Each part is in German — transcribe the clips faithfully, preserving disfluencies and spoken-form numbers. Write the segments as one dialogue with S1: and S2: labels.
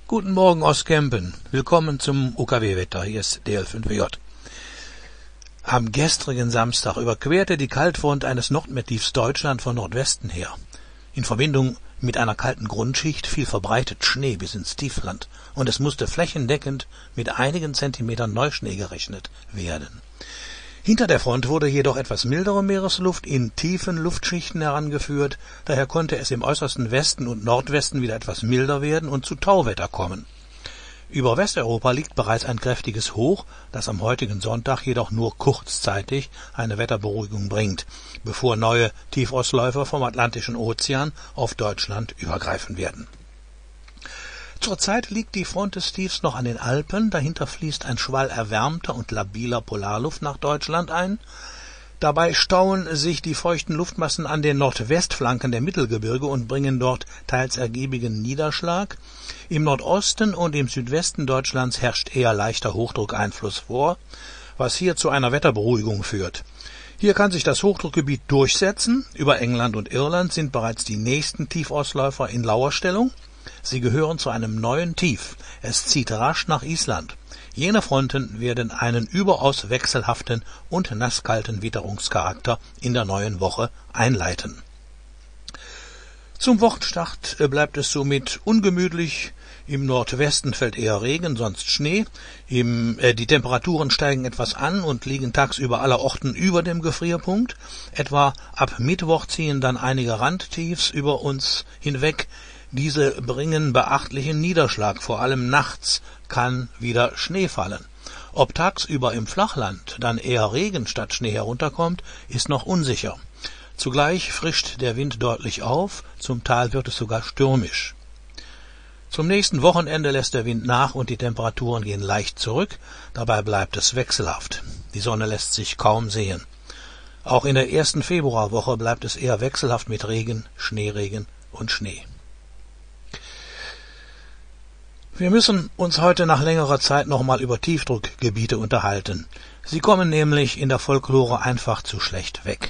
S1: Guten Morgen aus Kempen. Willkommen zum U K W-Wetter. Hier ist D L fünf J. Am gestrigen Samstag überquerte die Kaltfront eines Nordmeertiefs Deutschland von Nordwesten her. In Verbindung mit einer kalten Grundschicht fiel verbreitet Schnee bis ins Tiefland und es musste flächendeckend mit einigen Zentimetern Neuschnee gerechnet werden. Hinter der Front wurde jedoch etwas mildere Meeresluft in tiefen Luftschichten herangeführt, daher konnte es im äußersten Westen und Nordwesten wieder etwas milder werden und zu Tauwetter kommen. Über Westeuropa liegt bereits ein kräftiges Hoch, das am heutigen Sonntag jedoch nur kurzzeitig eine Wetterberuhigung bringt, bevor neue Tiefostläufer vom Atlantischen Ozean auf Deutschland übergreifen werden. Zurzeit liegt die Front des Tiefs noch an den Alpen, dahinter fließt ein Schwall erwärmter und labiler Polarluft nach Deutschland ein. Dabei stauen sich die feuchten Luftmassen an den Nordwestflanken der Mittelgebirge und bringen dort teils ergiebigen Niederschlag. Im Nordosten und im Südwesten Deutschlands herrscht eher leichter Hochdruckeinfluss vor, was hier zu einer Wetterberuhigung führt. Hier kann sich das Hochdruckgebiet durchsetzen. Über England und Irland sind bereits die nächsten Tiefausläufer in Lauerstellung. Sie gehören zu einem neuen Tief. Es zieht rasch nach Island. Jene Fronten werden einen überaus wechselhaften und nasskalten Witterungscharakter in der neuen Woche einleiten. Zum Wochenstart bleibt es somit ungemütlich. Im Nordwesten fällt eher Regen, sonst Schnee. Im, äh, die Temperaturen steigen etwas an und liegen tagsüber allerorten über dem Gefrierpunkt. Etwa ab Mittwoch ziehen dann einige Randtiefs über uns hinweg. Diese bringen beachtlichen Niederschlag, vor allem nachts kann wieder Schnee fallen. Ob tagsüber im Flachland dann eher Regen statt Schnee herunterkommt, ist noch unsicher. Zugleich frischt der Wind deutlich auf, zum Teil wird es sogar stürmisch. Zum nächsten Wochenende lässt der Wind nach und die Temperaturen gehen leicht zurück, dabei bleibt es wechselhaft. Die Sonne lässt sich kaum sehen. Auch in der ersten Februarwoche bleibt es eher wechselhaft mit Regen, Schneeregen und Schnee. Wir müssen uns heute nach längerer Zeit nochmal über Tiefdruckgebiete unterhalten. Sie kommen nämlich in der Folklore einfach zu schlecht weg.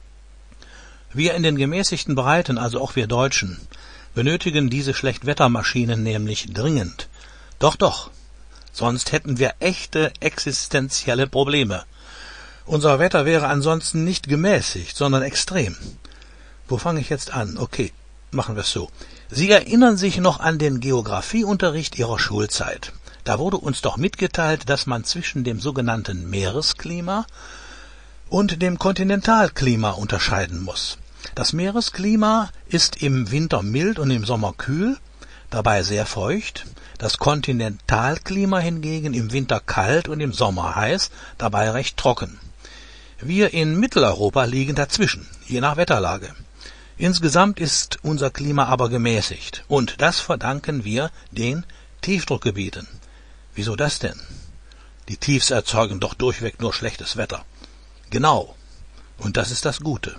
S1: Wir in den gemäßigten Breiten, also auch wir Deutschen, benötigen diese Schlechtwettermaschinen nämlich dringend. Doch, doch, sonst hätten wir echte existenzielle Probleme. Unser Wetter wäre ansonsten nicht gemäßigt, sondern extrem. Wo fange ich jetzt an? Okay, machen wir es so. Sie erinnern sich noch an den Geografieunterricht Ihrer Schulzeit. Da wurde uns doch mitgeteilt, dass man zwischen dem sogenannten Meeresklima und dem Kontinentalklima unterscheiden muss. Das Meeresklima ist im Winter mild und im Sommer kühl, dabei sehr feucht. Das Kontinentalklima hingegen im Winter kalt und im Sommer heiß, dabei recht trocken. Wir in Mitteleuropa liegen dazwischen, je nach Wetterlage. Insgesamt ist unser Klima aber gemäßigt, und das verdanken wir den Tiefdruckgebieten. Wieso das denn? Die Tiefs erzeugen doch durchweg nur schlechtes Wetter. Genau, und das ist das Gute.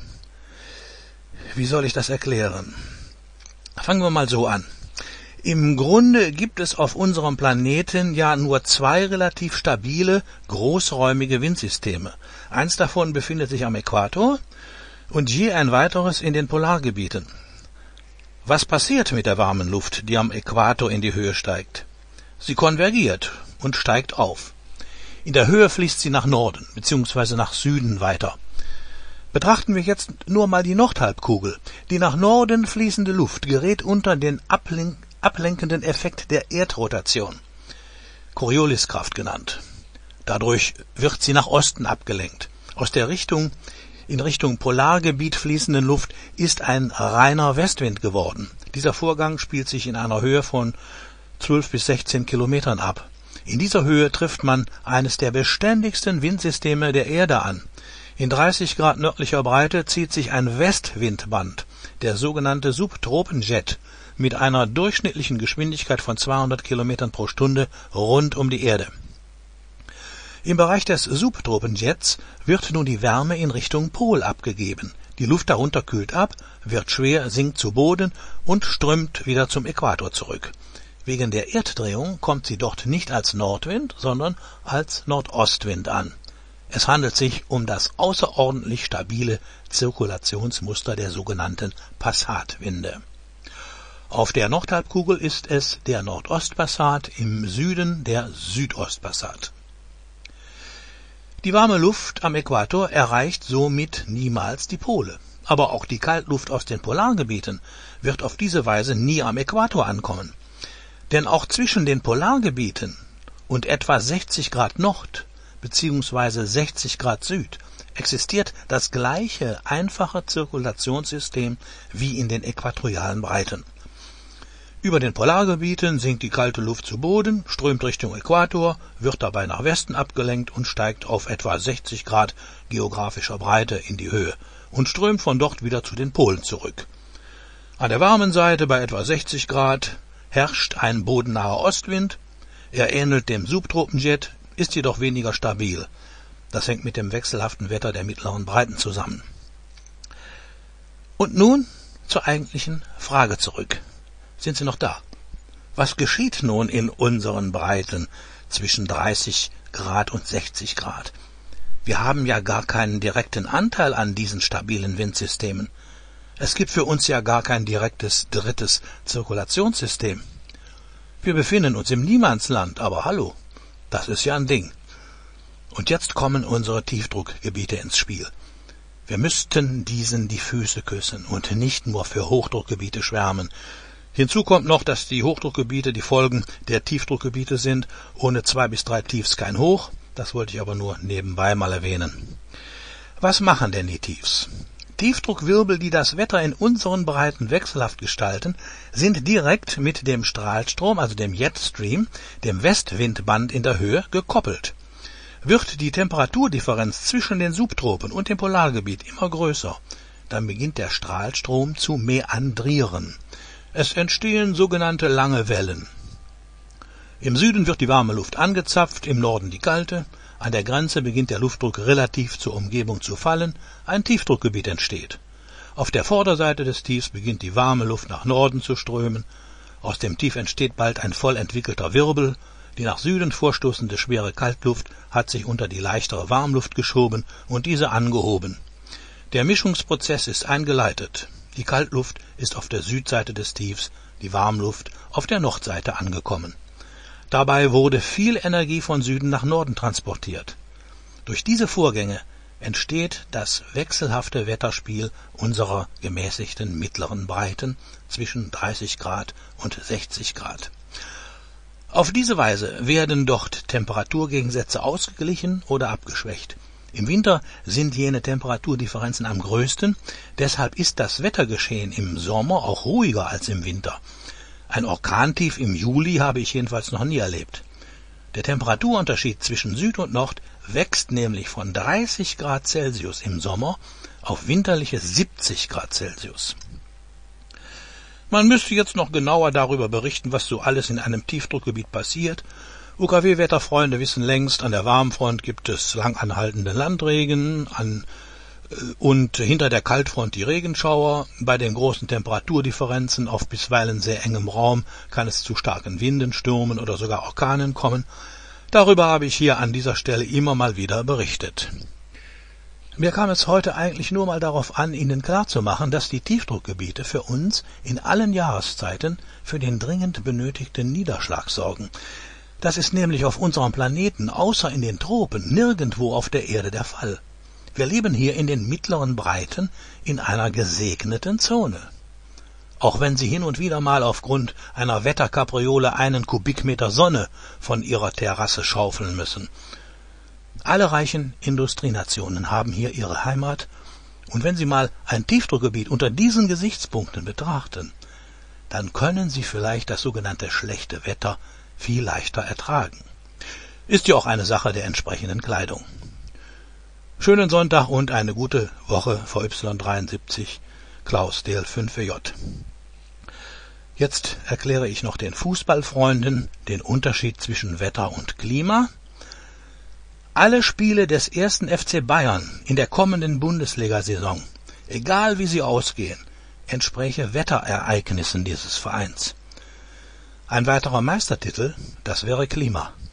S1: Wie soll ich das erklären? Fangen wir mal so an. Im Grunde gibt es auf unserem Planeten ja nur zwei relativ stabile, großräumige Windsysteme. Eins davon befindet sich am Äquator und je ein weiteres in den Polargebieten. Was passiert mit der warmen Luft, die am Äquator in die Höhe steigt? Sie konvergiert und steigt auf. In der Höhe fließt sie nach Norden bzw. nach Süden weiter. Betrachten wir jetzt nur mal die Nordhalbkugel. Die nach Norden fließende Luft gerät unter den ablen- ablenkenden Effekt der Erdrotation, Corioliskraft genannt. Dadurch wird sie nach Osten abgelenkt. Aus der Richtung in Richtung Polargebiet fließenden Luft ist ein reiner Westwind geworden. Dieser Vorgang spielt sich in einer Höhe von zwölf bis sechzehn Kilometern ab. In dieser Höhe trifft man eines der beständigsten Windsysteme der Erde an. In dreißig Grad nördlicher Breite zieht sich ein Westwindband, der sogenannte Subtropenjet, mit einer durchschnittlichen Geschwindigkeit von zweihundert Kilometern pro Stunde rund um die Erde. Im Bereich des Subtropenjets wird nun die Wärme in Richtung Pol abgegeben. Die Luft darunter kühlt ab, wird schwer, sinkt zu Boden und strömt wieder zum Äquator zurück. Wegen der Erddrehung kommt sie dort nicht als Nordwind, sondern als Nordostwind an. Es handelt sich um das außerordentlich stabile Zirkulationsmuster der sogenannten Passatwinde. Auf der Nordhalbkugel ist es der Nordostpassat, im Süden der Südostpassat. Die warme Luft am Äquator erreicht somit niemals die Pole. Aber auch die Kaltluft aus den Polargebieten wird auf diese Weise nie am Äquator ankommen. Denn auch zwischen den Polargebieten und etwa sechzig Grad Nord bzw. sechzig Grad Süd existiert das gleiche einfache Zirkulationssystem wie in den äquatorialen Breiten. Über den Polargebieten sinkt die kalte Luft zu Boden, strömt Richtung Äquator, wird dabei nach Westen abgelenkt und steigt auf etwa sechzig Grad geografischer Breite in die Höhe und strömt von dort wieder zu den Polen zurück. An der warmen Seite bei etwa sechzig Grad herrscht ein bodennaher Ostwind. Er ähnelt dem Subtropenjet, ist jedoch weniger stabil. Das hängt mit dem wechselhaften Wetter der mittleren Breiten zusammen. Und nun zur eigentlichen Frage zurück. Sind Sie noch da? Was geschieht nun in unseren Breiten zwischen dreißig Grad und sechzig Grad? Wir haben ja gar keinen direkten Anteil an diesen stabilen Windsystemen. Es gibt für uns ja gar kein direktes drittes Zirkulationssystem. Wir befinden uns im Niemandsland, aber hallo, das ist ja ein Ding. Und jetzt kommen unsere Tiefdruckgebiete ins Spiel. Wir müssten diesen die Füße küssen und nicht nur für Hochdruckgebiete schwärmen. Hinzu kommt noch, dass die Hochdruckgebiete die Folgen der Tiefdruckgebiete sind. Ohne zwei bis drei Tiefs kein Hoch. Das wollte ich aber nur nebenbei mal erwähnen. Was machen denn die Tiefs? Tiefdruckwirbel, die das Wetter in unseren Breiten wechselhaft gestalten, sind direkt mit dem Strahlstrom, also dem Jetstream, dem Westwindband in der Höhe, gekoppelt. Wird die Temperaturdifferenz zwischen den Subtropen und dem Polargebiet immer größer, dann beginnt der Strahlstrom zu meandrieren. Es entstehen sogenannte lange Wellen. Im Süden wird die warme Luft angezapft, im Norden die kalte. An der Grenze beginnt der Luftdruck relativ zur Umgebung zu fallen, ein Tiefdruckgebiet entsteht. Auf der Vorderseite des Tiefs beginnt die warme Luft nach Norden zu strömen. Aus dem Tief entsteht bald ein voll entwickelter Wirbel. Die nach Süden vorstoßende schwere Kaltluft hat sich unter die leichtere Warmluft geschoben und diese angehoben. Der Mischungsprozess ist eingeleitet. Die Kaltluft ist auf der Südseite des Tiefs, die Warmluft auf der Nordseite angekommen. Dabei wurde viel Energie von Süden nach Norden transportiert. Durch diese Vorgänge entsteht das wechselhafte Wetterspiel unserer gemäßigten mittleren Breiten zwischen dreißig Grad und sechzig Grad. Auf diese Weise werden dort Temperaturgegensätze ausgeglichen oder abgeschwächt. Im Winter sind jene Temperaturdifferenzen am größten, deshalb ist das Wettergeschehen im Sommer auch ruhiger als im Winter. Ein Orkantief im Juli habe ich jedenfalls noch nie erlebt. Der Temperaturunterschied zwischen Süd und Nord wächst nämlich von dreißig Grad Celsius im Sommer auf winterliche siebzig Grad Celsius. Man müsste jetzt noch genauer darüber berichten, was so alles in einem Tiefdruckgebiet passiert. U K W-Wetterfreunde wissen längst, an der Warmfront gibt es lang anhaltenden Landregen, an und hinter der Kaltfront die Regenschauer. Bei den großen Temperaturdifferenzen auf bisweilen sehr engem Raum kann es zu starken Winden, Stürmen oder sogar Orkanen kommen. Darüber habe ich hier an dieser Stelle immer mal wieder berichtet. Mir kam es heute eigentlich nur mal darauf an, Ihnen klarzumachen, dass die Tiefdruckgebiete für uns in allen Jahreszeiten für den dringend benötigten Niederschlag sorgen. Das ist nämlich auf unserem Planeten, außer in den Tropen, nirgendwo auf der Erde der Fall. Wir leben hier in den mittleren Breiten in einer gesegneten Zone. Auch wenn Sie hin und wieder mal aufgrund einer Wetterkapriole einen Kubikmeter Sonne von Ihrer Terrasse schaufeln müssen. Alle reichen Industrienationen haben hier ihre Heimat, und wenn Sie mal ein Tiefdruckgebiet unter diesen Gesichtspunkten betrachten, dann können Sie vielleicht das sogenannte schlechte Wetter viel leichter ertragen. Ist ja auch eine Sache der entsprechenden Kleidung. Schönen Sonntag und eine gute Woche, V Y dreiundsiebzig, Klaus D L fünf W J. Jetzt erkläre ich noch den Fußballfreunden den Unterschied zwischen Wetter und Klima. Alle Spiele des ersten F C Bayern in der kommenden Bundesliga-Saison, egal wie sie ausgehen, entspräche Wetterereignissen dieses Vereins. Ein weiterer Meistertitel, das wäre Klima.